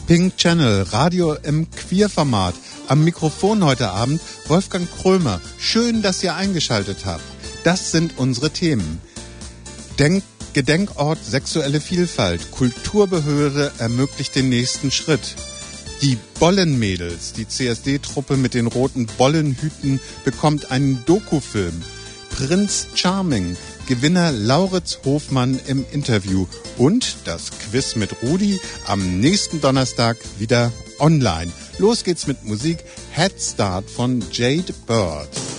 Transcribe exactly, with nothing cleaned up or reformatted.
Pink Channel, Radio im Queerformat. Am Mikrofon heute Abend Wolfgang Krömer. Schön, dass ihr eingeschaltet habt. Das sind unsere Themen. Denk, Gedenkort sexuelle Vielfalt. Kulturbehörde ermöglicht den nächsten Schritt. Die Bollenmädels, die C S D-Truppe mit den roten Bollenhüten, bekommt einen Dokufilm. Prinz Charming, Gewinner Lauritz Hofmann im Interview. Und das Quiz mit Rudi am nächsten Donnerstag wieder online. Los geht's mit Musik. Head Start von Jade Bird.